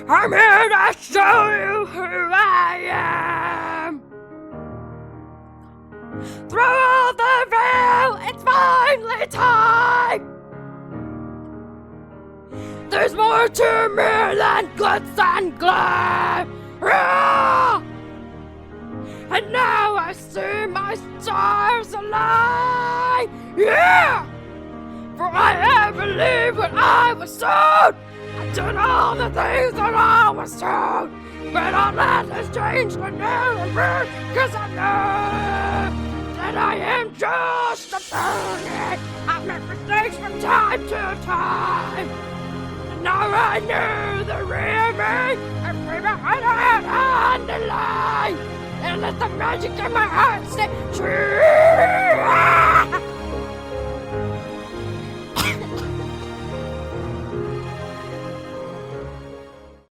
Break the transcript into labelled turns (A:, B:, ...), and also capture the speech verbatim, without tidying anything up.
A: I'm here to show you who I am. Through the veil, it's finally time. There's more to me than glitz and glam. Ah! And now I see my stars align. Yeah! For I have believed what I was told. I did all the things that I was told. But all that has changed the narrative. Cause I know that I am just a burden. I make mistakes from time to time. And now I know the real me. And free behind I have underlined. And let the magic in my heart stay true.